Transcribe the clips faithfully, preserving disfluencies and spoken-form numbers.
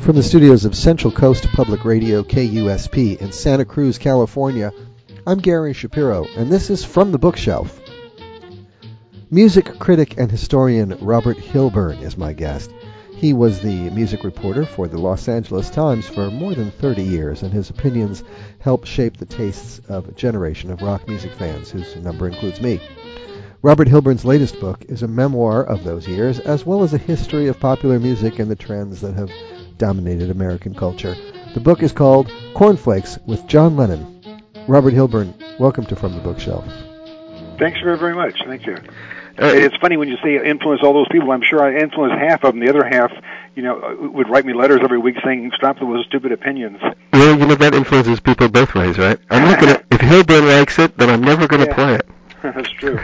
From the studios of Central Coast Public Radio, K U S P, in Santa Cruz, California, I'm Gary Shapiro, and this is From the Bookshelf. Music critic and historian Robert Hilburn is my guest. He was the music reporter for the Los Angeles Times for more than thirty years, and his opinions helped shape the tastes of a generation of rock music fans, whose number includes me. Robert Hilburn's latest book is a memoir of those years, as well as a history of popular music and the trends that have dominated American culture. The book is called Cornflakes with John Lennon. Robert Hilburn, welcome to From the Bookshelf. Thanks very, very much. Thank you. Uh, it's funny when you say influence all those people. I'm sure I influenced half of them. The other half, you know, would write me letters every week saying, stop those stupid opinions. Well, you know, that influences people both ways, right? I'm not gonna, if Hilburn likes it, then I'm never going to yeah. play it. That's true.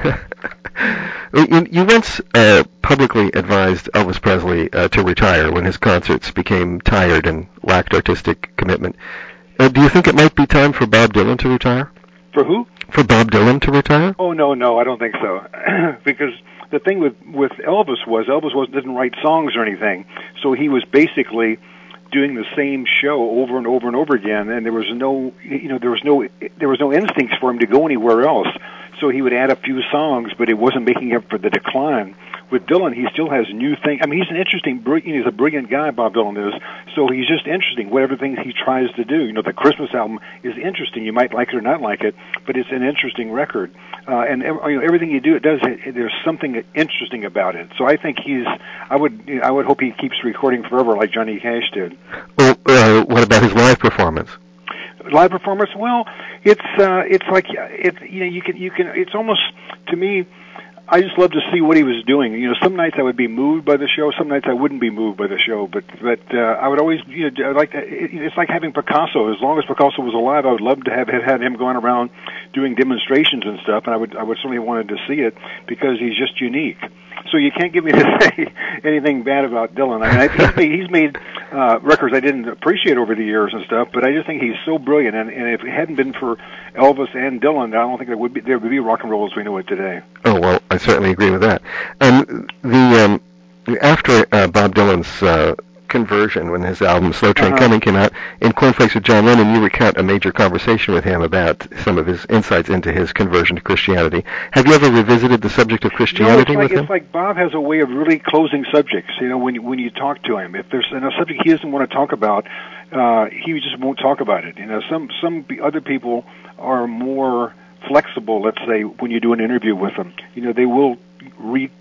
you, you once uh, publicly advised Elvis Presley uh, to retire when his concerts became tired and lacked artistic commitment. Uh, do you think it might be time for Bob Dylan to retire? For who? For Bob Dylan to retire? Oh, no, no, I don't think so. Because the thing with, with Elvis was Elvis was, didn't write songs or anything, so he was basically doing the same show over and over and over again, and there was no, you know, there was no, there was no instincts for him to go anywhere else. So he would add a few songs, but it wasn't making up for the decline. With Dylan, he still has new things. I mean, he's an interesting, he's a brilliant guy, Bob Dylan is, so he's just interesting, whatever things he tries to do. You know, the Christmas album is interesting. You might like it or not like it, but it's an interesting record. Uh, and you know, everything you do, it does, it, there's something interesting about it. So I think he's, I would you know, I would hope he keeps recording forever like Johnny Cash did. Well, uh, what about his live performance? Live performance, well, it's uh, it's like it's you know you can you can it's almost to me. I just love to see what he was doing. You know, some nights I would be moved by the show, some nights I wouldn't be moved by the show. But but uh, I would always you know I like to, it, it's like having Picasso. As long as Picasso was alive, I would love to have had him going around doing demonstrations and stuff. And I would I would certainly wanted to see it because he's just unique. So you can't get me to say anything bad about Dylan. I mean, I, he's made, he's made uh, records I didn't appreciate over the years and stuff, but I just think he's so brilliant. And, and if it hadn't been for Elvis and Dylan, I don't think there would be there would be rock and roll as we know it today. Oh well, I certainly agree with that. Um, the um, after uh, Bob Dylan's uh, conversion, when his album Slow Train uh-huh. Coming came out, in Cornflakes with John Lennon, you recount a major conversation with him about some of his insights into his conversion to Christianity. Have you ever revisited the subject of Christianity no, it's like, with him? It's like Bob has a way of really closing subjects. You know, when you, when you talk to him, if there's a subject he doesn't want to talk about, uh, he just won't talk about it. You know, some some other people are more flexible. Let's say when you do an interview with them, you know, they will re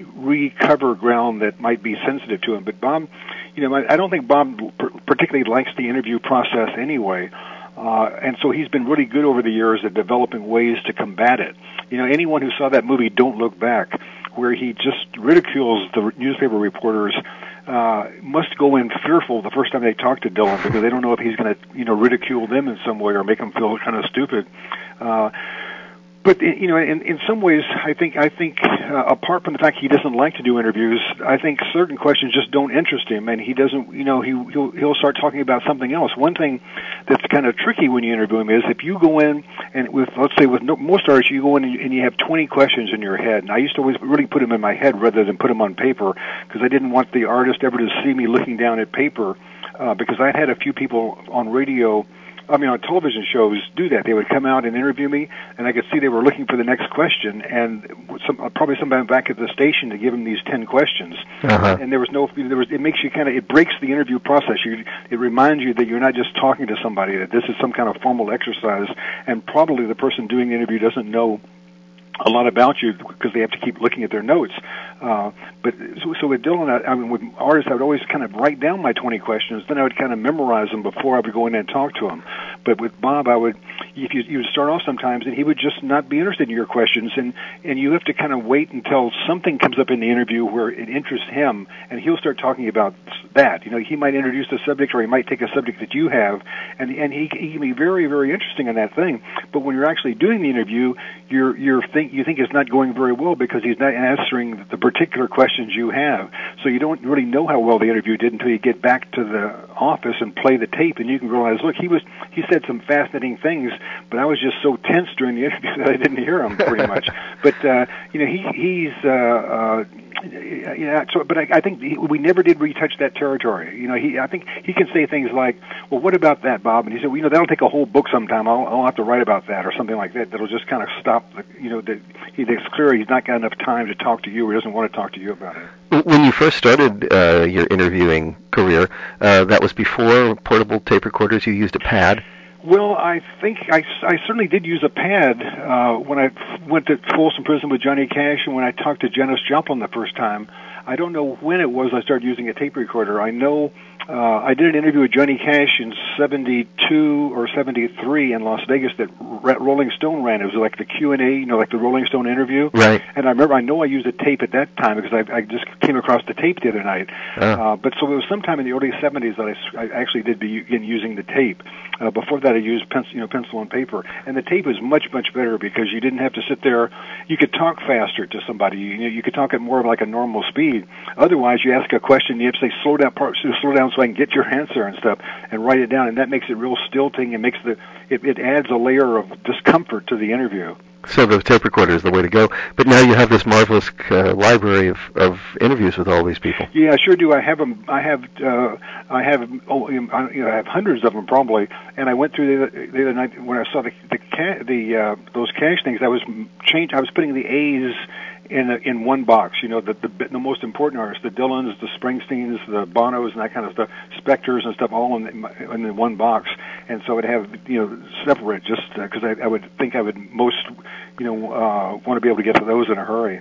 recover ground that might be sensitive to him. But Bob. You know, I don't think Bob particularly likes the interview process anyway, uh, and so he's been really good over the years at developing ways to combat it. You know, anyone who saw that movie, Don't Look Back, where he just ridicules the newspaper reporters, uh, must go in fearful the first time they talk to Dylan because they don't know if he's going to, you know, ridicule them in some way or make them feel kind of stupid. Uh, But you know, in in some ways, I think I think uh, apart from the fact he doesn't like to do interviews, I think certain questions just don't interest him, and he doesn't. You know, he he'll, he'll start talking about something else. One thing that's kind of tricky when you interview him is if you go in and with let's say with no, most artists, you go in and you have twenty questions in your head. And I used to always really put them in my head rather than put them on paper because I didn't want the artist ever to see me looking down at paper uh, because I'd had a few people on radio. I mean, on television shows, do that. They would come out and interview me, and I could see they were looking for the next question, and some, probably somebody back at the station to give them these ten questions. Uh-huh. And there was no, there was. It makes you kind of, it breaks the interview process. You, it reminds you that you're not just talking to somebody; that this is some kind of formal exercise, and probably the person doing the interview doesn't know a lot about you because they have to keep looking at their notes. Uh, but so, so with Dylan, I, I mean, with artists, I would always kind of write down my twenty questions. Then I would kind of memorize them before I would go in and talk to him. But with Bob, I would, if you, you would start off sometimes, and he would just not be interested in your questions, and and you have to kind of wait until something comes up in the interview where it interests him, and he'll start talking about that. You know, he might introduce a subject, or he might take a subject that you have, and and he, he can be very, very interesting on that thing. But when you're actually doing the interview, you're you're think you think it's not going very well because he's not answering the particular questions you have. So you don't really know how well the interview did until you get back to the office and play the tape, and you can realize, look, he was he said some fascinating things, but I was just so tense during the interview that I didn't hear him pretty much. But uh, you know, he he's uh, uh, Yeah, so, but I, I think he, we never did retouch that territory. You know, he, I think he can say things like, "Well, what about that, Bob?" And he said, "Well, you know, that'll take a whole book sometime. I'll, I'll have to write about that or something like that. That'll just kind of stop. The, you know, the, he, it's clear he's not got enough time to talk to you, or he doesn't want to talk to you about it." When you first started uh, your interviewing career, uh, that was before portable tape recorders. You used a pad. Well, I think I, I certainly did use a pad uh, when I went to Folsom Prison with Johnny Cash, and when I talked to Janis Joplin the first time. I don't know when it was I started using a tape recorder. I know uh, I did an interview with Johnny Cash in seventy-two or seventy-three in Las Vegas that Rolling Stone ran. It was like the Q and A, you know, like the Rolling Stone interview. Right. And I remember, I know I used a tape at that time because I, I just came across the tape the other night. Oh. Uh, but so it was sometime in the early seventies that I, I actually did begin using the tape. Uh, before that, I used pencil, you know, pencil and paper. And the tape was much, much better because you didn't have to sit there. You could talk faster to somebody. You know, you could talk at more of like a normal speed. Otherwise, you ask a question, you have to say, slow down, slow down so I can get your answer and stuff, and write it down, and that makes it real stilting and makes the it, it adds a layer of discomfort to the interview. So the tape recorder is the way to go. But now you have this marvelous uh, library of, of interviews with all these people. Yeah, I sure do. I have them. I have. Uh, I have. Oh, you know, I have hundreds of them probably. And I went through the, the other night when I saw the the, ca- the uh, those cash things. I was change. I was putting the A's in a, in one box. You know, the, the the most important artists, the Dylans, the Springsteens, the Bonos, and that kind of stuff, Spectors and stuff, all in in the one box. And so I'd have, you know, separate just because uh, I, I would think I would most, you know, uh, want to be able to get to those in a hurry.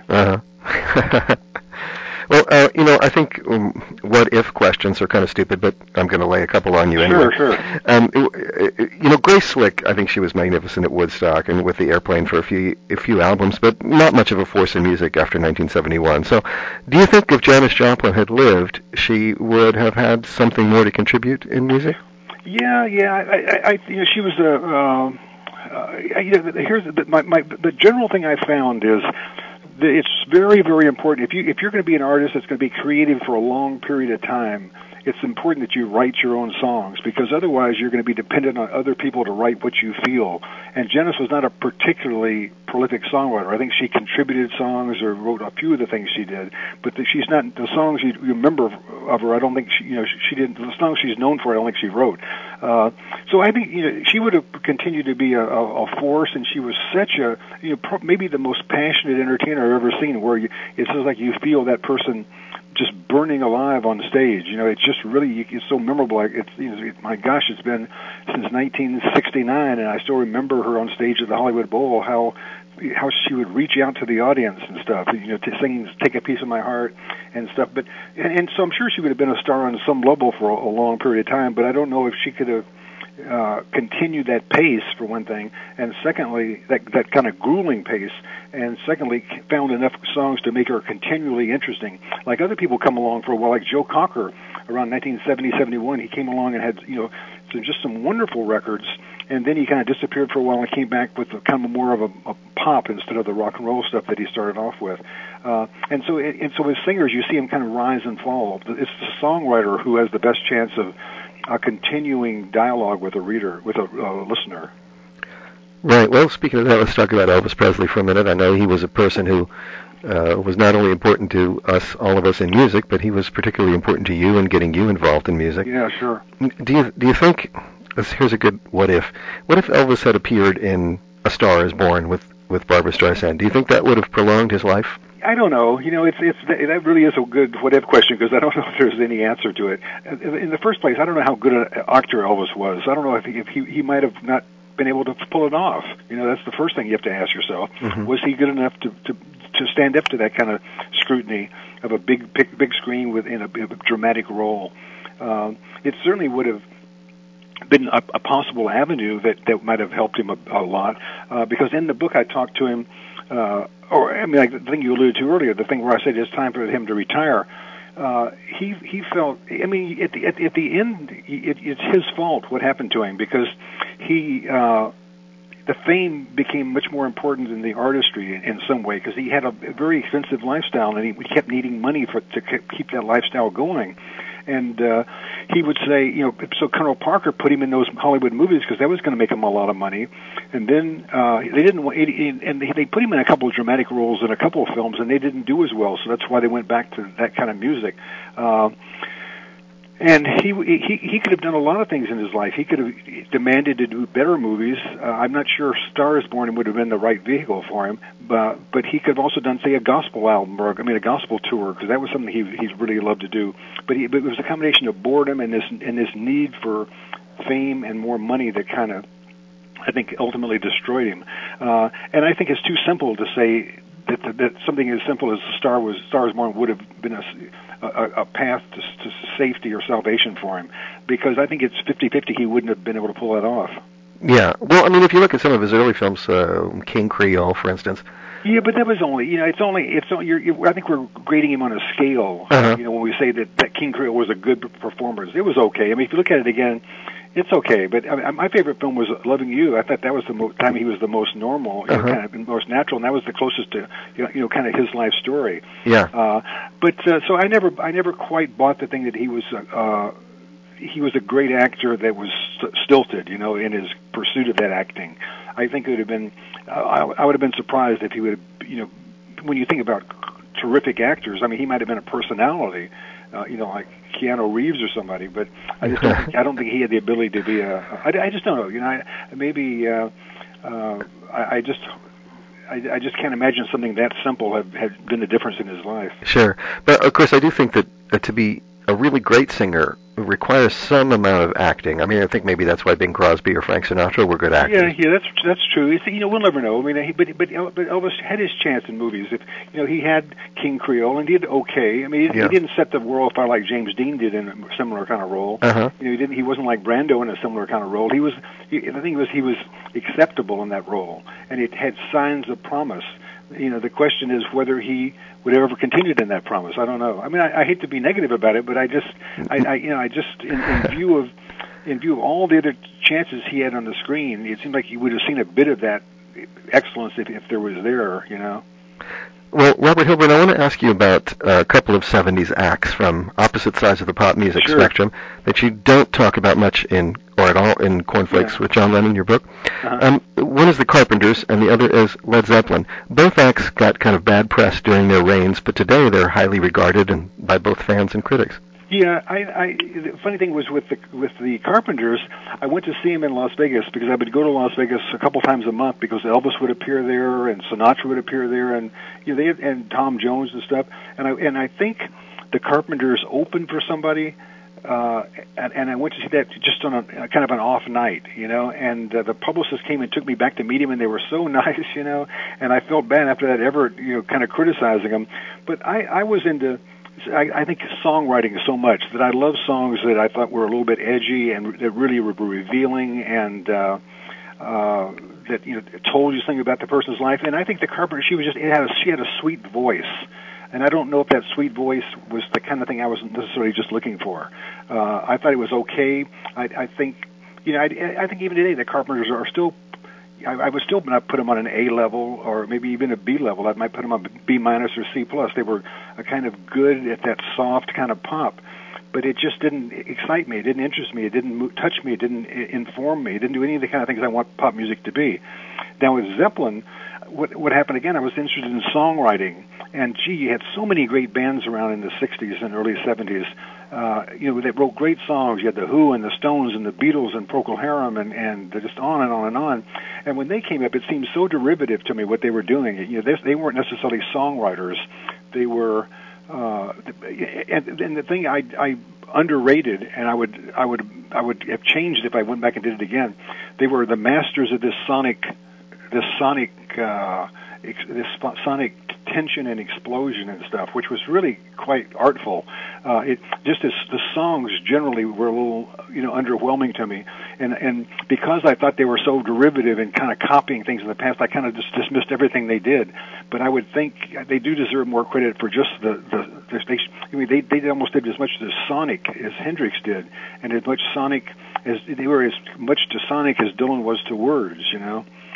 Uh-huh. Well, uh, you know, I think um, what-if questions are kind of stupid, but I'm going to lay a couple on you anyway. Sure, sure. Um, you know, Grace Slick, I think she was magnificent at Woodstock and with the Airplane for a few a few albums, but not much of a force in music after nineteen seventy-one. So, do you think if Janis Joplin had lived, she would have had something more to contribute in music? Yeah, yeah. I, I, I you know, she was a. Um, uh, you know, here's the, my, my the general thing I found is. It's very, very important. If you if you're going to be an artist that's going to be creative for a long period of time, it's important that you write your own songs because otherwise you're going to be dependent on other people to write what you feel. And Janis was not a particularly prolific songwriter. I think she contributed songs or wrote a few of the things she did, but the, she's not the songs you, you remember of her. I don't think she, you know, she, she didn't. The songs she's known for, I don't think she wrote. Uh, so I think, you know, she would have continued to be a, a, a force, and she was such a, you know, pro- maybe the most passionate entertainer I've ever seen. Where you, it's just like you feel that person just burning alive on stage. You know, it's just really, it's so memorable. It's, you know, it, my gosh, it's been since nineteen sixty-nine, and I still remember her on stage at the Hollywood Bowl, how how she would reach out to the audience and stuff, you know, to sing "Take a Piece of My Heart" and stuff. But and, and so I'm sure she would have been a star on some level for a, a long period of time, but I don't know if she could have uh, continued that pace, for one thing, and secondly, that that kind of grueling pace, and secondly, found enough songs to make her continually interesting. Like other people come along for a while, like Joe Cocker around nineteen seventy, seventy-one, he came along and had, you know, so just some wonderful records, and then he kind of disappeared for a while and came back with a, kind of more of a, a pop instead of the rock and roll stuff that he started off with. Uh, and so it, and so as singers, you see him kind of rise and fall. It's the songwriter who has the best chance of a continuing dialogue with a reader, with a uh, listener. Right. Well, speaking of that, let's talk about Elvis Presley for a minute. I know he was a person who uh, was not only important to us, all of us in music, but he was particularly important to you in getting you involved in music. Yeah, sure. Do you do you think? Here's a good what if. What if Elvis had appeared in A Star Is Born with with Barbra Streisand? Do you think that would have prolonged his life? I don't know. You know, it's it's that really is a good what if question because I don't know if there's any answer to it. In the first place, I don't know how good an actor Elvis was. I don't know if he, if he he might have not been able to pull it off. You know, that's the first thing you have to ask yourself. Mm-hmm. Was he good enough to, to to stand up to that kind of scrutiny of a big big, big screen within a, a dramatic role? Um, it certainly would have been a, a possible avenue that, that might have helped him a, a lot uh, because in the book I talked to him, uh, or I mean, like the thing you alluded to earlier, the thing where I said it's time for him to retire. Uh, he he felt. I mean, at the at, at the end, it, it's his fault what happened to him because he uh, the fame became much more important than the artistry in, in some way, because he had a very expensive lifestyle, and he kept needing money for to keep that lifestyle going. And uh, he would say, you know, so Colonel Parker put him in those Hollywood movies because that was going to make him a lot of money. And then uh, they didn't, and they put him in a couple of dramatic roles in a couple of films, and they didn't do as well. So that's why they went back to that kind of music. Uh, And he he he could have done a lot of things in his life. He could have demanded to do better movies. Uh, I'm not sure if Star is Born would have been the right vehicle for him, but but he could have also done, say, a gospel album or I mean a gospel tour, because that was something he he really loved to do. But, he, but it was a combination of boredom and this and this need for fame and more money that kind of, I think, ultimately destroyed him. Uh, and I think it's too simple to say that, that, that something as simple as Star was Star is Born would have been a A, a path to, to safety or salvation for him, because I think it's fifty-fifty he wouldn't have been able to pull that off. Yeah, well, I mean, if you look at some of his early films, uh, King Creole, for instance. Yeah, but that was only, you know, it's only, it's only, you're, you're, I think we're grading him on a scale, uh-huh. you know, when we say that, that King Creole was a good performer. It was okay. I mean, if you look at it again, it's okay. But I mean, my favorite film was Loving You. I thought that was the mo- time he was the most normal, you uh-huh. know, kind of most natural, and that was the closest to, you know, you know kind of his life story. Yeah. Uh, but uh, so I never, I never quite bought the thing that he was. Uh, he was a great actor that was stilted, you know, in his pursuit of that acting. I think it would have been, uh, I, I would have been surprised if he would have, you know, when you think about terrific actors, I mean, he might have been a personality, uh, you know, like Keanu Reeves or somebody, but I just don't think, I don't think he had the ability to be a, I, I just don't know, you know, I, maybe, uh, uh, I, I just, I, I just can't imagine something that simple had, had been the difference in his life. Sure. But, of course, I do think that uh, to be a really great singer requires some amount of acting. I mean, I think maybe that's why Bing Crosby or Frank Sinatra were good actors. Yeah, yeah, that's that's true. You, see, you know, we'll never know. I mean, he, but but but Elvis had his chance in movies. If you know, he had King Creole and he did okay. I mean, he, yeah. he didn't set the world afire like James Dean did in a similar kind of role. Uh-huh. You know, he didn't. He wasn't like Brando in a similar kind of role. He was. He, the thing was, he was acceptable in that role, and it had signs of promise. You know, the question is whether he would have ever continued in that promise. I don't know. I mean, I, I hate to be negative about it, but I just, I, I you know, I just, in, in view of, in view of all the other chances he had on the screen, it seemed like he would have seen a bit of that excellence if, if there was there. You know. Well, Robert Hilburn, I want to ask you about a couple of seventies acts from opposite sides of the pop music sure. spectrum that you don't talk about much in, or at all, in Cornflakes yeah. with John Lennon, your book. Uh-huh. Um, one is the Carpenters, and the other is Led Zeppelin. Both acts got kind of bad press during their reigns, but today they're highly regarded and by both fans and critics. Yeah, I, I. The funny thing was with the with the Carpenters, I went to see him in Las Vegas because I would go to Las Vegas a couple times a month because Elvis would appear there and Sinatra would appear there and you know they had, and Tom Jones and stuff. And I and I think the Carpenters opened for somebody, uh, and, and I went to see that just on a kind of an off night, you know. And uh, the publicist came and took me back to meet him, and they were so nice, you know. And I felt bad after that, ever you know, kind of criticizing them. But I, I was into. I, I think songwriting so much that I love songs that I thought were a little bit edgy and that really were revealing and uh, uh, that you know told you something about the person's life. And I think the Carpenter, she was just it had a, she had a sweet voice, and I don't know if that sweet voice was the kind of thing I wasn't necessarily just looking for. Uh, I thought it was okay. I, I think you know I, I think even today the Carpenters are still. I would still not put them on an A level or maybe even a B level. I might put them on B minus or C plus. They were a kind of good at that soft kind of pop, but it just didn't excite me. It didn't interest me. It didn't touch me. It didn't inform me. It didn't do any of the kind of things I want pop music to be. Now with Zeppelin, what what happened again? I was interested in songwriting, and gee, you had so many great bands around in the sixties and early seventies. Uh, you know, they wrote great songs. You had the Who and the Stones and the Beatles and Procol Harum and, and just on and on and on. And when they came up, it seemed so derivative to me what they were doing. You know, they, they weren't necessarily songwriters. They were, uh, and, and the thing I, I underrated, and I would, I would, I would have changed if I went back and did it again. They were the masters of this sonic, this sonic, uh, this sonic tension and explosion and stuff, which was really quite artful. Uh, it just as the songs generally were a little, you know, underwhelming to me, and and because I thought they were so derivative and kind of copying things in the past, I kind of just dismissed everything they did. But I would think they do deserve more credit for just the the. the they, I mean, they they almost did as much as Sonic as Hendrix did, and as much Sonic as they were as much to Sonic as Dylan was to words, you know.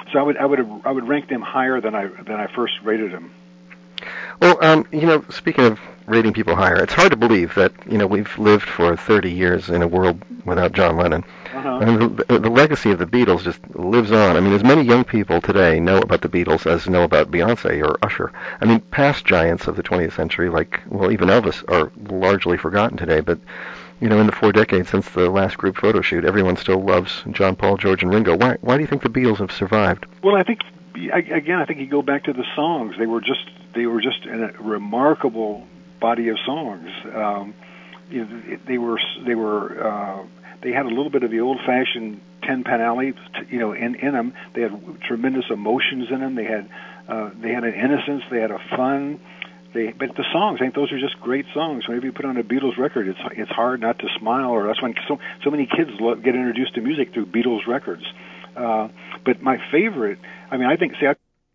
So I would I would I would rank them higher than I than I first rated them. Well, um, you know, speaking of rating people higher, it's hard to believe that, you know, we've lived for thirty years in a world without John Lennon. Uh-huh. I mean, the, the legacy of the Beatles just lives on. I mean, as many young people today know about the Beatles as know about Beyonce or Usher. I mean, past giants of the twentieth century, like, well, even Elvis, are largely forgotten today. But, you know, in the four decades since the last group photo shoot, everyone still loves John, Paul, George, and Ringo. Why, why do you think the Beatles have survived? Well, I think, again, I think you go back to the songs. They were just they were just a remarkable body of songs. Um, you know, they were they were uh, they had a little bit of the old-fashioned Tin Pan Alley, you know, in in them. They had tremendous emotions in them. They had uh, they had an innocence. They had a fun. They, but the songs, I think those are just great songs. Whenever you put on a Beatles record, it's it's hard not to smile. Or that's when so so many kids love, get introduced to music through Beatles records. Uh, but my favorite, I mean, I think, see, I,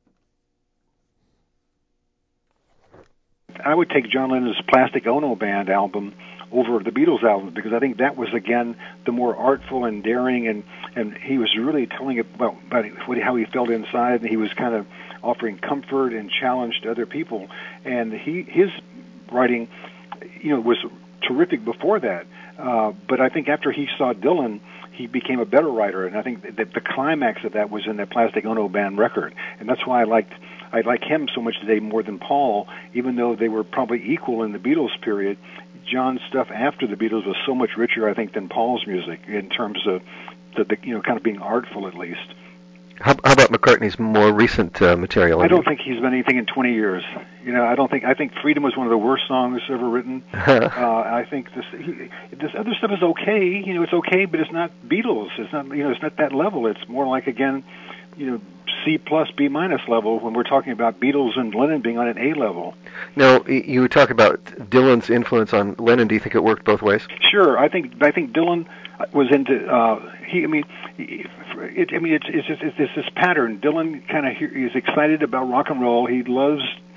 I would take John Lennon's Plastic Ono Band album over the Beatles album, because I think that was, again, the more artful and daring, and, and he was really telling it about, about what, how he felt inside, and he was kind of offering comfort and challenge to other people. And he his writing, you know, was terrific before that. Uh, but I think after he saw Dylan, he became a better writer, and I think that the climax of that was in that Plastic Ono Band record, and that's why I liked I like him so much today more than Paul, even though they were probably equal in the Beatles period. John's stuff after the Beatles was so much richer, I think, than Paul's music in terms of the, the you know kind of being artful at least. How, how about McCartney's more recent uh, material? I don't think he's been anything in twenty years. You know, I don't think. I think Freedom was one of the worst songs ever written. uh, I think this he, this other stuff is okay. You know, it's okay, but it's not Beatles. It's not. You know, it's not that level. It's more like, again, you know, C plus, B minus level when we're talking about Beatles and Lennon being on an A level. Now, you talk about Dylan's influence on Lennon. Do you think it worked both ways? Sure. I think. I think Dylan was into. Uh, he. I mean. It, I mean, it's it's, just, it's it's this pattern. Dylan kind of is excited about rock and roll. He loves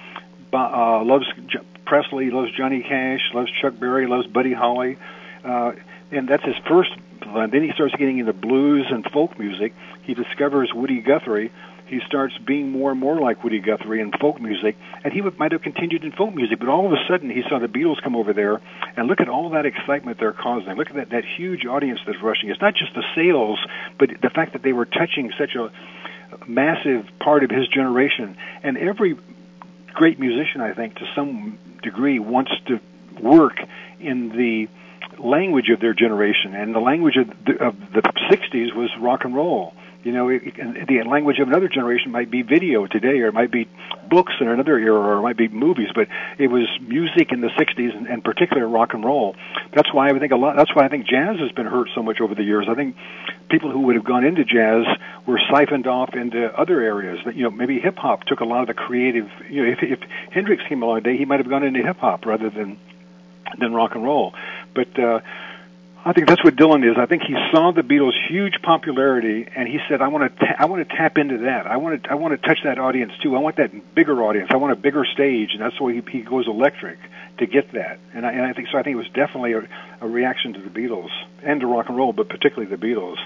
uh, loves Presley, loves Johnny Cash, loves Chuck Berry, loves Buddy Holly, uh, and that's his first blend. Then he starts getting into blues and folk music. He discovers Woody Guthrie. He starts being more and more like Woody Guthrie in folk music, and he would, might have continued in folk music, but all of a sudden he saw the Beatles come over there, and look at all that excitement they're causing. Look at that, that huge audience that's rushing. It's not just the sales, but the fact that they were touching such a massive part of his generation. And every great musician, I think, to some degree, wants to work in the language of their generation, and the language of the, of the sixties was rock and roll. You know, it, it, the language of another generation might be video today, or it might be books in another era, or it might be movies. But it was music in the sixties, and, and particularly rock and roll. That's why I think a lot. That's why I think jazz has been hurt so much over the years. I think people who would have gone into jazz were siphoned off into other areas. That, you know, maybe hip hop took a lot of the creative. You know, if, if Hendrix came along today, he might have gone into hip hop rather than than rock and roll. But uh, I think that's what Dylan is. I think he saw the Beatles' huge popularity, and he said, "I want to, ta- I want to tap into that. I want to, I want to touch that audience too. I want that bigger audience. I want a bigger stage." And that's why he, he goes electric to get that. And I, and I think so. I think it was definitely a, a reaction to the Beatles and to rock and roll, but particularly the Beatles.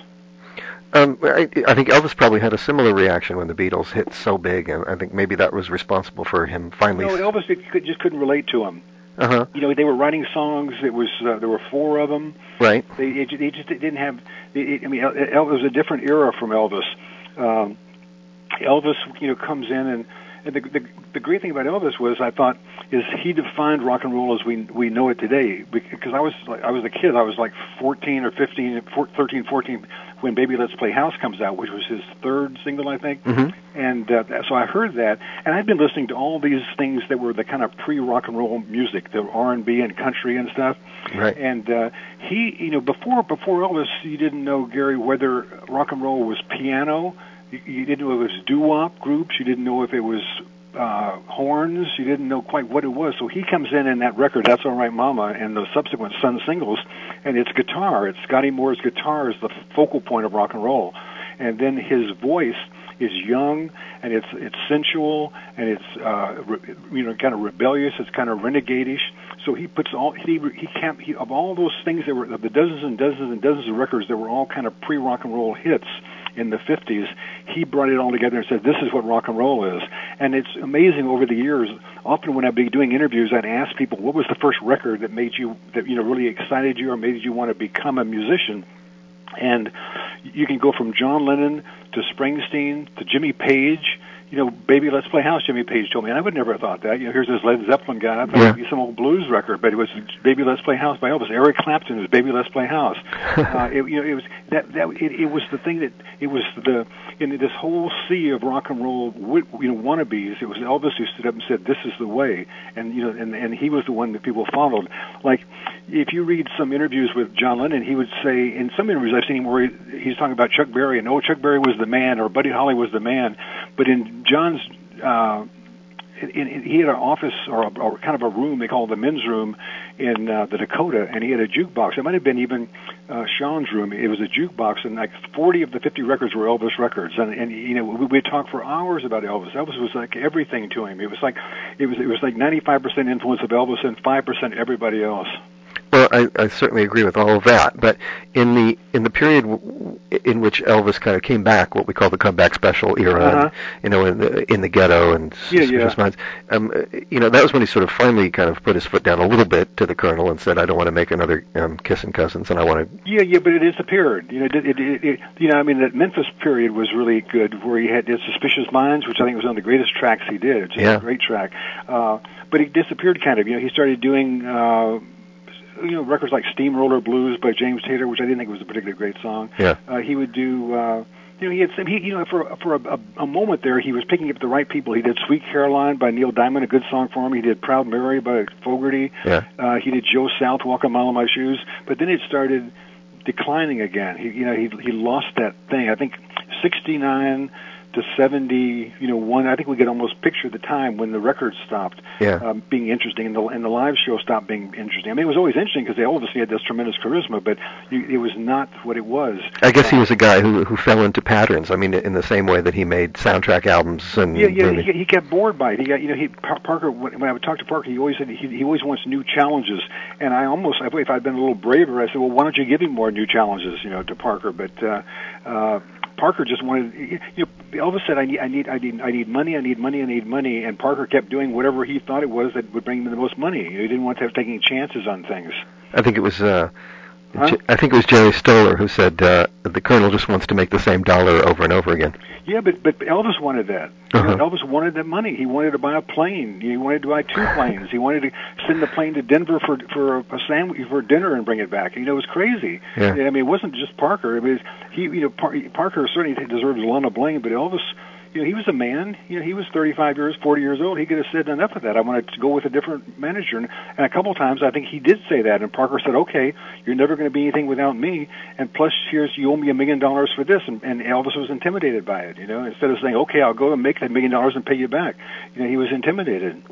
Um, I, I think Elvis probably had a similar reaction when the Beatles hit so big, and I think maybe that was responsible for him finally. No, Elvis it, just couldn't relate to him. Uh-huh. You know, they were writing songs. It was uh, there were four of them. Right. They it, they just didn't have. It, I mean, it was a different era from Elvis. Um, Elvis, you know, comes in and, and the, the the great thing about Elvis was, I thought, is he defined rock and roll as we we know it today. Because I was like, I was a kid. I was like fourteen or fifteen, thirteen, fourteen when Baby Let's Play House comes out, which was his third single, I think. Mm-hmm. And uh, so I heard that, and I'd been listening to all these things that were the kind of pre-rock and roll music, the R and B and country and stuff. Right. And uh, he, you know, before before Elvis, you didn't know, Gary, whether rock and roll was piano. You, you didn't know if it was doo-wop groups. You didn't know if it was uh, horns. You didn't know quite what it was. So he comes in in that record, That's All Right Mama, and the subsequent Sun singles, and it's guitar. It's Scotty Moore's guitar is the focal point of rock and roll. And then his voice is young, and it's it's sensual, and it's uh, re, you know kind of rebellious. It's kind of renegade-ish. So he puts all he he can't he, of all those things that were of the dozens and dozens and dozens of records that were all kind of pre-rock and roll hits. in the fifties, he brought it all together and said, this is what rock and roll is. And it's amazing over the years. Often when I'd be doing interviews, I'd ask people, what was the first record that made you, that you know, really excited you or made you want to become a musician? And you can go from John Lennon to Springsteen to Jimmy Page. You know, Baby Let's Play House, Jimmy Page told me, and I would never have thought that. You know, here's this Led Zeppelin guy. I thought yeah. it'd be some old blues record, but it was Baby Let's Play House by Elvis. Eric Clapton was Baby Let's Play House. uh, it, you know, it was that that it, it was the thing that it was the in this whole sea of rock and roll, you know, wannabes. It was Elvis who stood up and said, "This is the way," and you know, and and he was the one that people followed. Like, if you read some interviews with John Lennon, he would say in some interviews I've seen him where he, he's talking about Chuck Berry and oh, Chuck Berry was the man or Buddy Holly was the man, but in John's Uh, in, in, he had an office or, a, or kind of a room they call the men's room in uh, the Dakota, and he had a jukebox. It might have been even uh, Sean's room. It was a jukebox, and like forty of the fifty records were Elvis records. And, and you know, we would talk for hours about Elvis. Elvis was like everything to him. It was like it was it was like ninety-five percent influence of Elvis and five percent everybody else. Well, I, I certainly agree with all of that, but in the in the period w- in which Elvis kind of came back, what we call the comeback special era, uh-huh. and, you know, in the in the Ghetto and yeah, Suspicious yeah. Minds, um, you know, that was when he sort of finally kind of put his foot down a little bit to the Colonel and said, "I don't want to make another um, Kissin' Cousins, and I want to." Yeah, yeah, but it disappeared. You know, it, it, it, it, you know, I mean, that Memphis period was really good, where he had his Suspicious Minds, which I think was one of the greatest tracks he did. It's just yeah. a great track, uh, but he disappeared kind of. You know, he started doing. Uh, You know, records like Steamroller Blues by James Taylor, which I didn't think was a particularly great song. Yeah. Uh, he would do, uh, you know, he had some, he, you know, for for a, a, a moment there, he was picking up the right people. He did Sweet Caroline by Neil Diamond, a good song for him. He did Proud Mary by Fogerty. Yeah. Uh, he did Joe South, Walk a Mile in My Shoes. But then it started declining again. He, you know, he he lost that thing. I think sixty-nine to seventy, you know, one. I think we could almost picture the time when the records stopped yeah. um, being interesting, and the and the live show stopped being interesting. I mean, it was always interesting because they obviously had this tremendous charisma, but you, it was not what it was. I guess uh, he was a guy who who fell into patterns. I mean, in the same way that he made soundtrack albums and yeah, yeah, really... he, he kept bored by it. He got, you know, he Parker. When I would talk to Parker, he always said he, he always wants new challenges, and I almost, if I'd been a little braver, I said, well, why don't you give him more new challenges, you know, to Parker? But uh, uh, Parker just wanted, you know, Elvis said, I need, I need, I need, I need money, I need money, I need money, and Parker kept doing whatever he thought it was that would bring him the most money. He didn't want to have taking chances on things. I think it was, uh, huh? I think it was Jerry Stoller who said uh, the Colonel just wants to make the same dollar over and over again. Yeah, but but Elvis wanted that. Uh-huh. You know, Elvis wanted that money. He wanted to buy a plane. He wanted to buy two planes. He wanted to send the plane to Denver for for a sandwich for dinner and bring it back. You know, it was crazy. Yeah. I mean, it wasn't just Parker. I mean, he you know Par- Parker certainly deserves a lot of blame, but Elvis, you know, he was a man. You know, he was thirty-five years, forty years old. He could have said enough of that. I wanted to go with a different manager. And, and a couple of times, I think he did say that. And Parker said, "Okay, you're never going to be anything without me. And plus, here's you owe me a million dollars for this." And, and Elvis was intimidated by it. You know, instead of saying, "Okay, I'll go and make that million dollars and pay you back," you know, he was intimidated.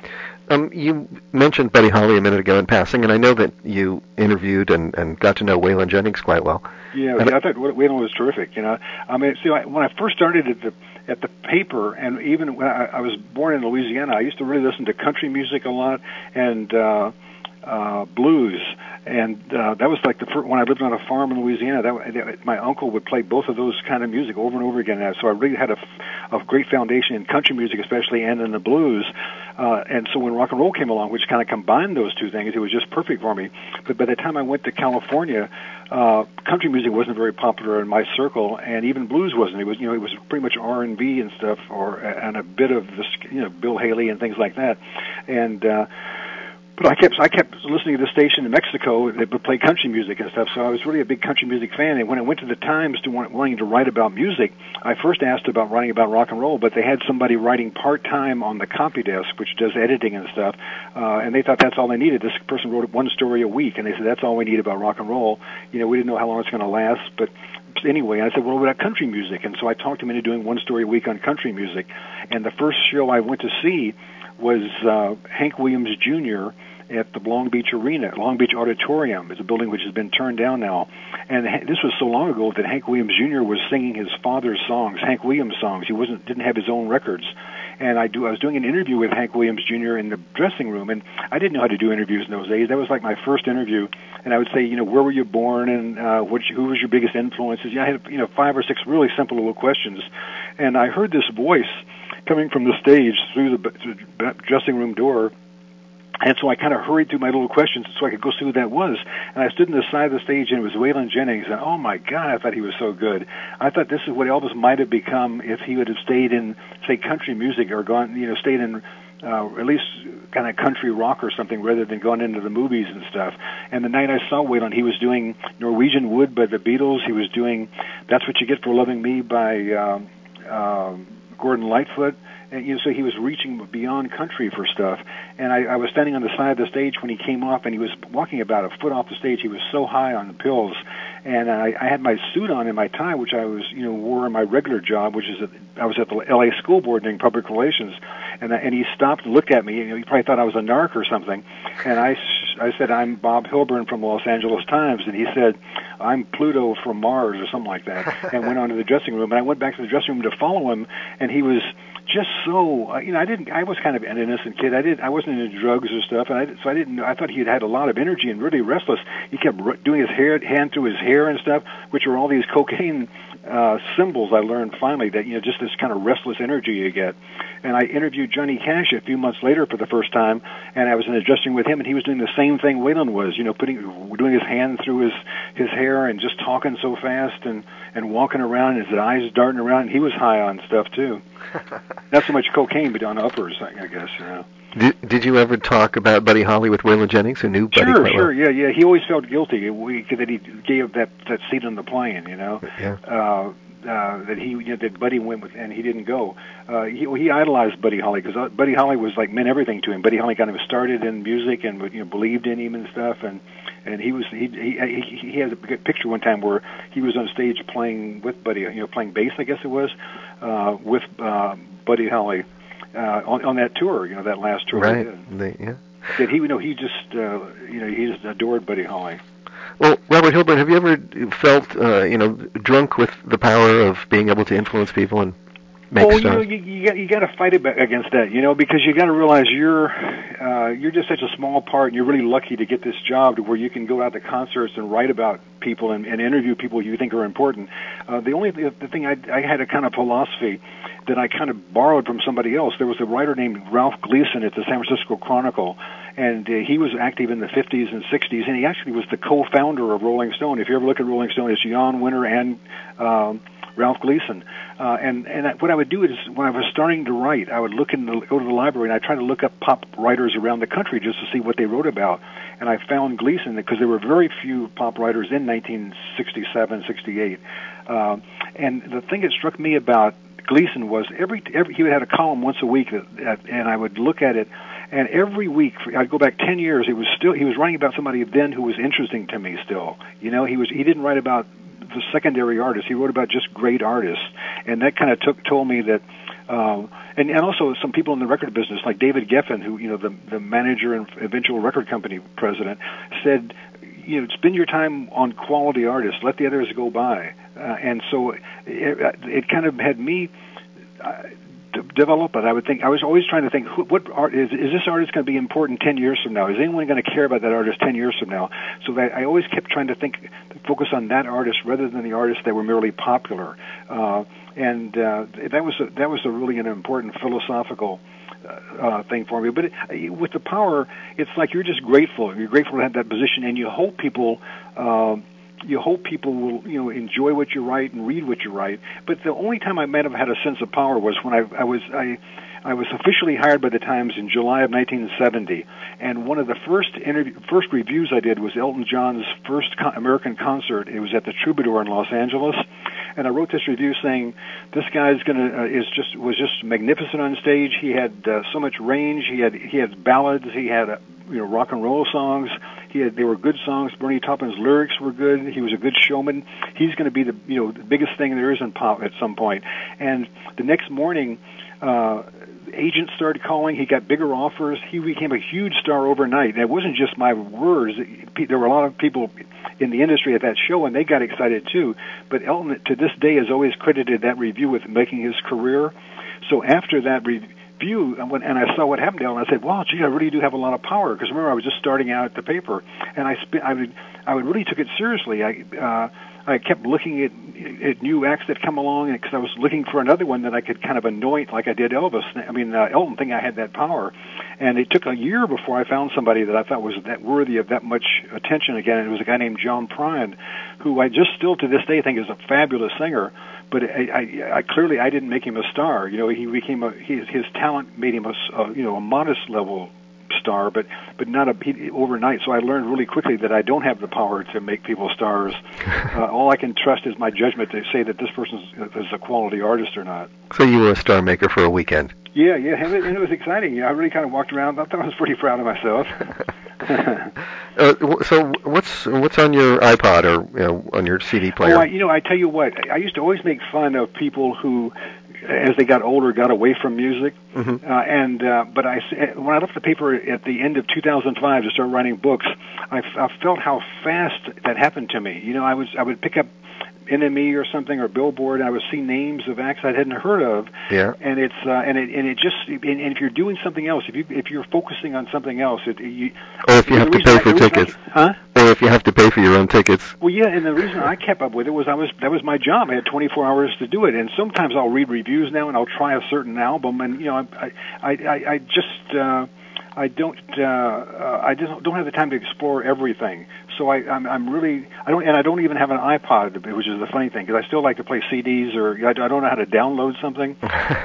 Um, you mentioned Buddy Holly a minute ago in passing, and I know that you interviewed and, and got to know Waylon Jennings quite well. Yeah, and yeah I thought Waylon was terrific. You know, I mean, see, when I first started at the at the paper, and even when I, I was born in Louisiana, I used to really listen to country music a lot and uh, uh, blues. And uh, that was like the first, when I lived on a farm in Louisiana. That, that my uncle would play both of those kind of music over and over again. So I really had a, a great foundation in country music, especially, and in the blues. Uh, and so when rock and roll came along, which kind of combined those two things, it was just perfect for me. But by the time I went to California, uh, country music wasn't very popular in my circle, and even blues wasn't. It was, you know, it was pretty much R and B and stuff, or and a bit of this, you know, Bill Haley and things like that. And uh, But I kept I kept listening to the station in Mexico that would play country music and stuff, so I was really a big country music fan. And when I went to the Times to want, wanting to write about music, I first asked about writing about rock and roll, but they had somebody writing part-time on the copy desk, which does editing and stuff, uh, and they thought that's all they needed. This person wrote one story a week, and they said that's all we need about rock and roll. You know, we didn't know how long it's going to last, but anyway, I said, well, what about country music? And so I talked him into doing one story a week on country music. And the first show I went to see was uh, Hank Williams Junior at the Long Beach Arena, Long Beach Auditorium. It's a building which has been turned down now. And this was so long ago that Hank Williams Junior was singing his father's songs, Hank Williams songs. He wasn't didn't have his own records. and I do I was doing an interview with Hank Williams Junior in the dressing room, and I didn't know how to do interviews in those days. That was like my first interview, and I would say, you know, where were you born, and uh, what, who was your biggest influences? Yeah, I had you know five or six really simple little questions, and I heard this voice coming from the stage through the, through the dressing room door. And so I kind of hurried through my little questions so I could go see who that was. And I stood on the side of the stage, and it was Waylon Jennings. And, oh, my God, I thought he was so good. I thought this is what Elvis might have become if he would have stayed in, say, country music or gone, you know, stayed in uh, at least kind of country rock or something rather than gone into the movies and stuff. And the night I saw Waylon, he was doing Norwegian Wood by the Beatles. He was doing That's What You Get for Loving Me by um, uh, Gordon Lightfoot. And, you know, so he was reaching beyond country for stuff. And I, I was standing on the side of the stage when he came off, and he was walking about a foot off the stage. He was so high on the pills. And I, I had my suit on and my tie, which I was, you know, wore in my regular job, which is at, I was at the L A School Board doing public relations. And I, and he stopped and looked at me. You know, he probably thought I was a narc or something. And I, I said, I'm Bob Hilburn from Los Angeles Times. And he said, I'm Pluto from Mars or something like that. And went on to the dressing room. And I went back to the dressing room to follow him, and he was just so, uh, you know, I didn't, I was kind of an innocent kid. I didn't, I wasn't into drugs or stuff, and I, so I didn't, I thought he had had a lot of energy and really restless. He kept r- doing his hair, hand through his hair and stuff, which are all these cocaine uh, symbols I learned finally that, you know, just this kind of restless energy you get. And I interviewed Johnny Cash a few months later for the first time, and I was in a dressing room with him, and he was doing the same thing Waylon was, you know, putting, doing his hand through his, his hair and just talking so fast and, and walking around, and his eyes darting around, and he was high on stuff too. Not so much cocaine, but on uppers, I guess, you know. Did, did you ever talk about Buddy Holly with Waylon Jennings, who knew Buddy Sure, quite sure, well? yeah, yeah. He always felt guilty we, that he gave that that seat on the plane, you know. Yeah. Uh, uh, that he, you know, that Buddy went with, and he didn't go. Uh, he, he idolized Buddy Holly because Buddy Holly was like meant everything to him. Buddy Holly got him started in music and, you know, believed in him and stuff, and and he was he he he, he has a picture one time where he was on stage playing with Buddy, you know, playing bass, I guess it was, uh, with uh, Buddy Holly. Uh, on, on that tour, you know, that last tour. Right. He did. They, yeah. That he, you know, he just, uh, you know, he just adored Buddy Holly. Well, Robert Hilburn, have you ever felt, uh, you know, drunk with the power of being able to influence people and make well, stars? you know, you, you got you got to fight against that, you know, because you got to realize you're uh, you're just such a small part, and you're really lucky to get this job to where you can go out to concerts and write about people and, and interview people you think are important. Uh, the only the, the thing I, I had a kind of philosophy that I kind of borrowed from somebody else. There was a writer named Ralph Gleason at the San Francisco Chronicle, and uh, he was active in the fifties and sixties, and he actually was the co-founder of Rolling Stone. If you ever look at Rolling Stone, it's Jan Winter and um, Ralph Gleason. Uh, and and what I would do is, when I was starting to write, I would look in the, go to the library, and I try to look up pop writers around the country just to see what they wrote about. And I found Gleason, because there were very few pop writers in nineteen sixty-seven, sixty-eight. Uh, and the thing that struck me about Gleason was every, every he would have a column once a week, that, that, and I would look at it, and every week, I'd go back ten years, it was still, he was writing about somebody then who was interesting to me still. You know, he was, he didn't write about the secondary artists, he wrote about just great artists, and that kind of took, told me that, um, and, and also some people in the record business, like David Geffen, who, you know, the, the manager and eventual record company president, said, you know, spend your time on quality artists, let the others go by. Uh, and so it, it kind of had me uh, d- develop it. I would think, I was always trying to think, who, what art is, is this artist going to be important ten years from now? Is anyone going to care about that artist ten years from now? So that I always kept trying to think, focus on that artist rather than the artists that were merely popular. Uh, and uh, that was a, that was a really an important philosophical Uh, thing for me. But it, with the power, it's like you're just grateful. You're grateful to have that position, and you hope people, uh, you hope people will, you know, enjoy what you write and read what you write. But the only time I might have had a sense of power was when I, I was I. I was officially hired by the Times in July of nineteen seventy, and one of the first interview, first reviews I did was Elton John's first co- American concert. It was at the Troubadour in Los Angeles, and I wrote this review saying this guy's gonna uh, is just was just magnificent on stage. He had uh, so much range. He had he had ballads. He had uh, you know rock and roll songs. He had they were good songs. Bernie Taupin's lyrics were good. He was a good showman. He's going to be the you know the biggest thing there is in pop at some point. And the next morning, Uh, agents started calling. He got bigger offers. He became a huge star overnight. And it wasn't just my words. There were a lot of people in the industry at that show, and they got excited too. But Elton, to this day, has always credited that review with making his career. So after that re- view, and, when, and I saw what happened to Ellen, I said, "Wow, gee, I really do have a lot of power." Because remember, I was just starting out at the paper, and I sp- I would I would really took it seriously. I uh, I kept looking at, at new acts that come along, because I was looking for another one that I could kind of anoint, like I did Elvis. I mean, uh, Elton, thinking I had that power. And it took a year before I found somebody that I thought was that worthy of that much attention again. And it was a guy named John Prine, who I just still to this day think is a fabulous singer. But I, I, I clearly I didn't make him a star. You know, he became a his, his talent made him a, a you know a modest level star, but but not a he, overnight. So I learned really quickly that I don't have the power to make people stars. Uh, all I can trust is my judgment to say that this person is a quality artist or not. So you were a star maker for a weekend. Yeah, yeah, and it, and it was exciting. Yeah, I really kind of walked around. I thought I was pretty proud of myself. uh, so what's what's on your iPod or you know, on your C D player? Oh, I, you know, I tell you what, I used to always make fun of people who, as they got older, got away from music. Mm-hmm. Uh, and uh, but I, when I left the paper at the end of two thousand five to start writing books, I, I felt how fast that happened to me. You know, I was I would pick up N M E or something or Billboard, and I would see names of acts I hadn't heard of. Yeah. And it's uh, and it and it just and, and if you're doing something else, if you if you're focusing on something else, it you or if you have to pay I, for tickets, I, huh? Or if you have to pay for your own tickets. Well, yeah, and the reason I kept up with it was I was that was my job. I had twenty-four hours to do it, and sometimes I'll read reviews now, and I'll try a certain album, and you know, I I I, I just. Uh, I don't. Uh, uh, I just don't have the time to explore everything. So I, I'm, I'm really. I don't, and I don't even have an iPod, which is the funny thing, because I still like to play C Ds, or I, I don't know how to download something.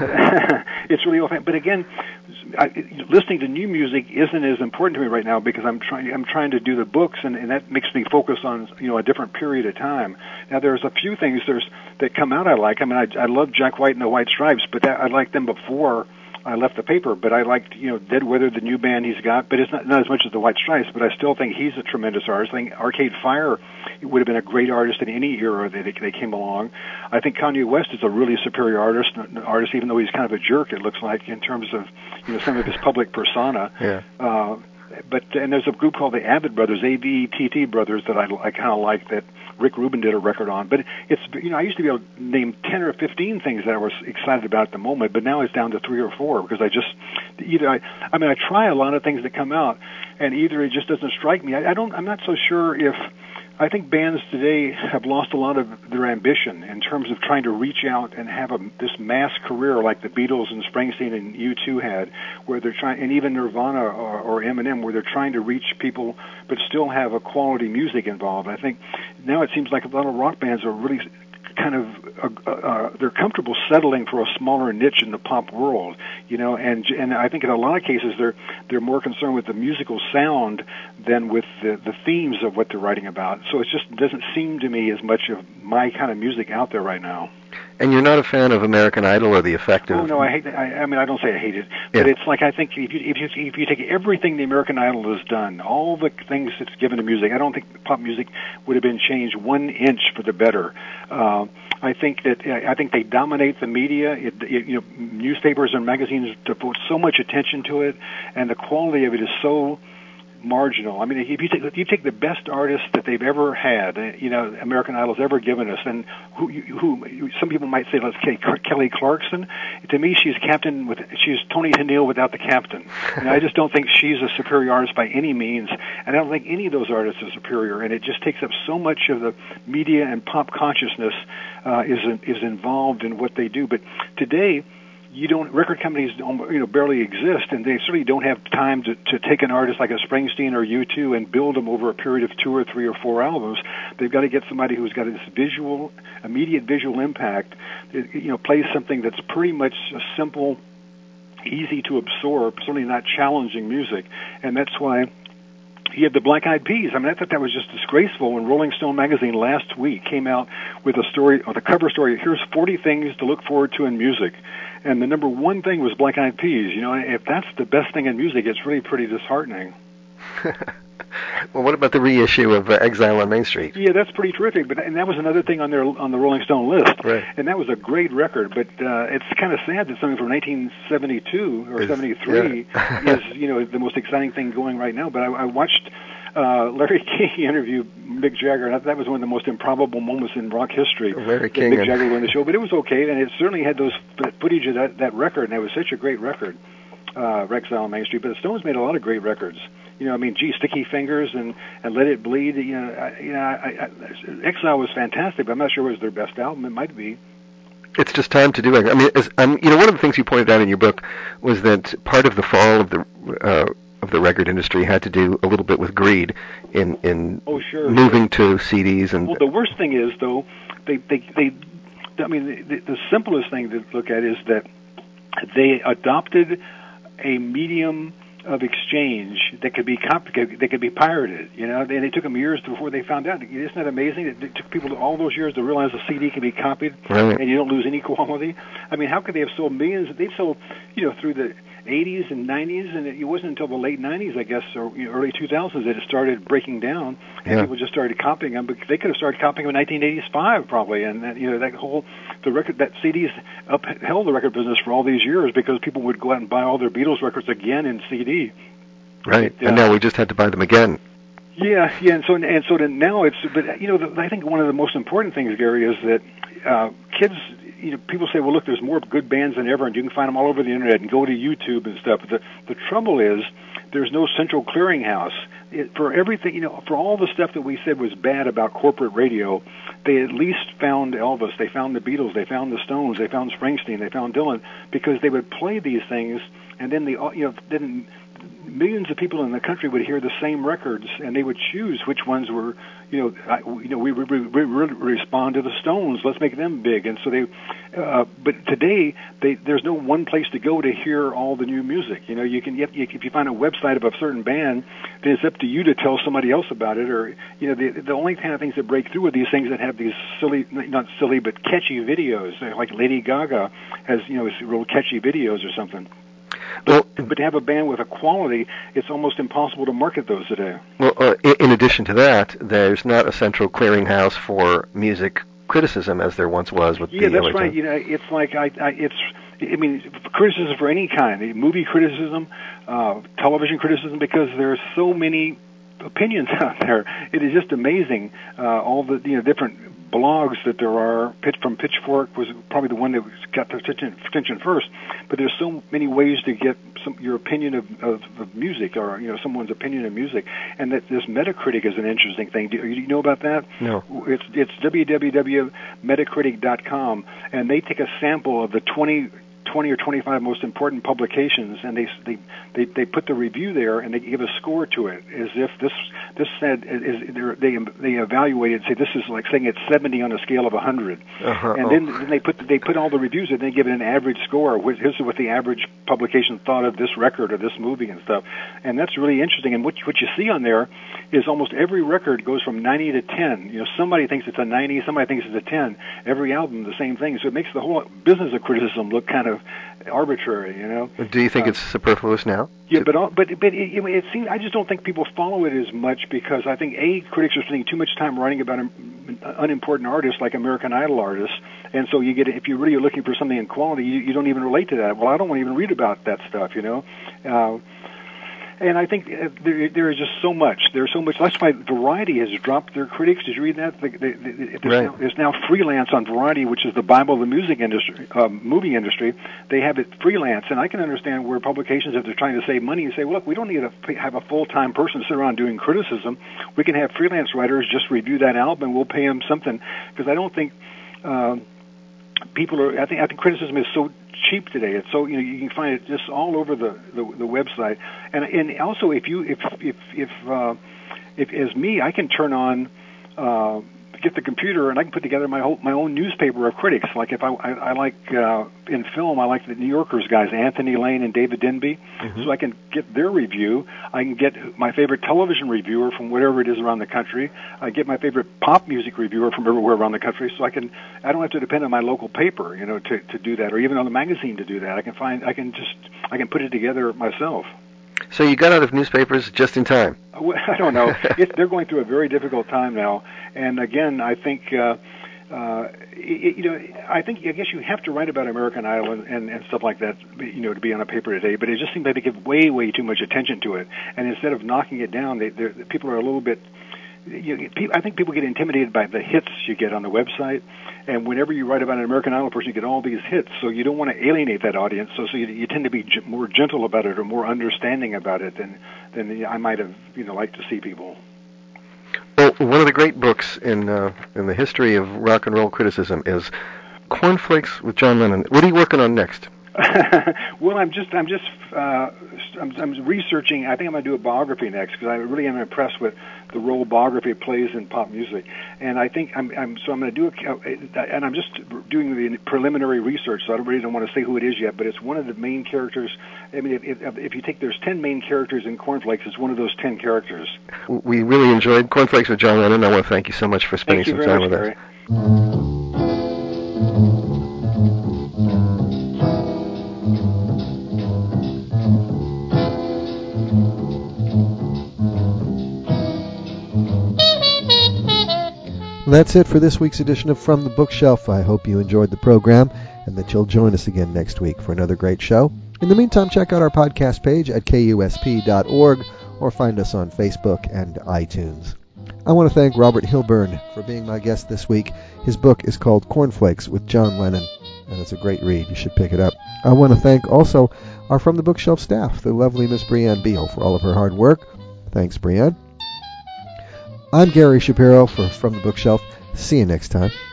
It's really old. But again, I, listening to new music isn't as important to me right now because I'm trying. I'm trying to do the books, and, and that makes me focus on you know a different period of time. Now there's a few things there's that come out I like. I mean, I, I love Jack White and the White Stripes, but that, I liked them before I left the paper, but I liked, you know, Dead Weather, the new band he's got, but it's not, not as much as the White Stripes, but I still think he's a tremendous artist. I think Arcade Fire would have been a great artist in any era that they, they came along. I think Kanye West is a really superior artist, artist, even though he's kind of a jerk, it looks like, in terms of, you know, some of his public persona. Yeah. Uh, but, and there's a group called the Abbott Brothers, A B E T T Brothers, that I, I kind of like, that Rick Rubin did a record on. But it's, you know, I used to be able to name ten or fifteen things that I was excited about at the moment, but now it's down to three or four because I just, either I, I mean, I try a lot of things that come out, and either it just doesn't strike me. I, I don't, I'm not so sure if, I think bands today have lost a lot of their ambition in terms of trying to reach out and have a, this mass career like the Beatles and Springsteen and U two had, where they're trying, and even Nirvana or, or Eminem, where they're trying to reach people but still have a quality music involved. I think now it seems like a lot of rock bands are really kind of uh, uh, they're comfortable settling for a smaller niche in the pop world, you know, and and I think in a lot of cases they're they're more concerned with the musical sound than with the the themes of what they're writing about. So it just doesn't seem to me as much of my kind of music out there right now. And you're not a fan of American Idol or the effect of... Oh, no, I hate that. I, I mean, I don't say I hate it, but yeah. It's like I think if you, if, you, if you take everything the American Idol has done, all the things it's given to music, I don't think pop music would have been changed one inch for the better. Uh, I think that I think they dominate the media. It, it, you know, newspapers and magazines devote so much attention to it, and the quality of it is so marginal. I mean, if you take if you take the best artists that they've ever had, you know, American Idol's ever given us, and who, who some people might say, let's say Kelly Clarkson. To me, she's captain with she's Tony Haniel without the captain. And I just don't think she's a superior artist by any means, and I don't think any of those artists are superior. And it just takes up so much of the media and pop consciousness uh, is is involved in what they do. But today, you don't, record companies, you know, barely exist, and they certainly don't have time to, to take an artist like a Springsteen or U two and build them over a period of two or three or four albums. They've got to get somebody who's got this visual, immediate visual impact, you know, plays something that's pretty much a simple, easy to absorb, certainly not challenging music, and that's why he had the Black Eyed Peas. I mean, I thought that was just disgraceful when Rolling Stone magazine last week came out with a story, or the cover story, here's forty things to look forward to in music. And the number one thing was Black Eyed Peas. You know, if that's the best thing in music, it's really pretty disheartening. Well, what about the reissue of uh, Exile on Main Street? Yeah, that's pretty terrific. But and that was another thing on their on the Rolling Stone list. Right. And that was a great record. But uh, it's kind of sad that something from nineteen seventy-two or it's, seventy-three yeah. is, you know, the most exciting thing going right now. But I, I watched uh, Larry King interviewed Mick Jagger, and that was one of the most improbable moments in rock history. Larry King Mick Jagger won the show, but it was okay, and it certainly had those footage of that, that record, and it was such a great record, uh, Exile on Main Street. But the Stones made a lot of great records. You know, I mean, gee, Sticky Fingers and, and Let It Bleed. You know, I, you know, I, I, Exile was fantastic, but I'm not sure it was their best album. It might be. It's just time to do it. I mean, as, um, you know, one of the things you pointed out in your book was that part of the fall of the uh, of the record industry had to do a little bit with greed in in oh, sure, moving sure. to C Ds. And well, the worst thing is though, they they they. I mean, the, the simplest thing to look at is that they adopted a medium of exchange that could be complicated, that could be pirated, you know, and it took them years before they found out. Isn't that amazing? It took people all those years to realize a C D can be copied, right, and you don't lose any quality. I mean, how could they have sold millions? They sold, you know, through the eighties and nineties, and it wasn't until the late nineties, I guess, or you know, early two thousands that it started breaking down, and yeah. people just started copying them. But they could have started copying them in nineteen eighty-five, probably, and that, you know, that whole the record that C Ds upheld the record business for all these years because people would go out and buy all their Beatles records again in C D. Right, Yeah. And now we just had to buy them again. Yeah, yeah, and so and so then now it's, but you know, the, I think one of the most important things, Gary, is that uh, kids, you know, people say, well, look, there's more good bands than ever, and you can find them all over the internet and go to YouTube and stuff. But the the trouble is, there's no central clearinghouse it, for everything. You know, for all the stuff that we said was bad about corporate radio, they at least found Elvis, they found the Beatles, they found the Stones, they found Springsteen, they found Dylan, because they would play these things, and then the you know then. Millions of people in the country would hear the same records, and they would choose which ones were, you know, I, you know, we, we, we, we respond to the Stones. Let's make them big. And so they, uh, but today they, there's no one place to go to hear all the new music. You know, you can if you find a website of a certain band, then it's up to you to tell somebody else about it. Or you know, the the only kind of things that break through are these things that have these silly, not silly, but catchy videos. Like Lady Gaga has, you know, real catchy videos or something. But, well, but to have a band with a quality, it's almost impossible to market those today. Well, uh, in, in addition to that, there's not a central clearinghouse for music criticism as there once was with yeah, the that's L A right. Times. You know, it's like I, I, it's. I mean, criticism for any kind, movie criticism, uh, television criticism, because there's so many opinions out there. It is just amazing. Uh, all the you know different blogs that there are. Pitch from Pitchfork was probably the one that got the attention, attention first. But there's so many ways to get some, your opinion of, of, of music, or you know someone's opinion of music. And that this Metacritic is an interesting thing. Do you know about that? No. It's it's w w w dot metacritic dot com, and they take a sample of the twenty. twenty or twenty-five most important publications, and they they they, they put the review there, and they give a score to it, as if this this said is they they evaluate it and say this is like saying it's seventy on a scale of one hundred, uh-huh. and then, then they put they put all the reviews and they give it an average score. Here's what the average publication thought of this record or this movie and stuff, and that's really interesting. And what what you see on there is almost every record goes from ninety to ten. You know, somebody thinks it's a ninety, somebody thinks it's a ten. Every album the same thing, so it makes the whole business of criticism look kind of arbitrary, you know. Do you think uh, it's superfluous now? Yeah, but but but it, it seems I just don't think people follow it as much because I think a critics are spending too much time writing about unimportant artists like American Idol artists, and so you get if you're really looking for something in quality, you, you don't even relate to that. Well, I don't want to even read about that stuff, you know. Uh, And I think there, there is just so much. There's so much. That's why Variety has dropped their critics. Did you read that? There's, right. now, there's now freelance on Variety, which is the Bible of the music industry, um, movie industry. They have it freelance, and I can understand where publications, if they're trying to save money, say, well, look, we don't need to have a full-time person sit around doing criticism. We can have freelance writers just review that album, and we'll pay them something. Because I don't think um, people are. I think I think criticism is so cheap today. It's so you know you can find it just all over the, the, the website, and and also if you if if if uh, if as me I can turn on uh, get the computer and I can put together my whole my own newspaper of critics. Like if I I, I like uh, in film I like the New Yorker's guys Anthony Lane and David Denby, mm-hmm. so I can get their review. I can get my favorite television reviewer from wherever it is around the country. I get my favorite pop music reviewer from everywhere around the country. So I can I don't have to depend on my local paper, you know, to to do that, or even on the magazine to do that. I can find I can just I can put it together myself. So you got out of newspapers just in time. I don't know. It, they're going through a very difficult time now, and again, I think uh, uh, it, you know, I think I guess you have to write about American Idol and, and, and stuff like that, you know, to be on a paper today. But it just seems like they give way, way too much attention to it, and instead of knocking it down, they, people are a little bit. You know, I think people get intimidated by the hits you get on the website, and whenever you write about an American Idol person, you get all these hits, so you don't want to alienate that audience, so, so you, you tend to be g- more gentle about it or more understanding about it than, than I might have, you know, liked to see people. Well, one of the great books in uh, in the history of rock and roll criticism is Cornflakes with John Lennon. What are you working on next? Well, I'm just I'm just uh, I'm, I'm researching. I think I'm going to do a biography next because I really am impressed with the role biography plays in pop music. And I think I'm, I'm so I'm going to do a, and I'm just doing the preliminary research. So I really don't want to say who it is yet, but it's one of the main characters. I mean, if, if, if you take there's ten main characters in Cornflakes, it's one of those ten characters. We really enjoyed Cornflakes with John Lennon. I want to thank you so much for spending some time much, with Gary. us. That's it for this week's edition of From the Bookshelf. I hope you enjoyed the program and that you'll join us again next week for another great show. In the meantime, check out our podcast page at K U S P dot org or find us on Facebook and iTunes. I want to thank Robert Hilburn for being my guest this week. His book is called Cornflakes with John Lennon, and it's a great read. You should pick it up. I want to thank also our From the Bookshelf staff, the lovely Miss Brianne Beal, for all of her hard work. Thanks, Brianne. I'm Gary Shapiro for From the Bookshelf. See you next time.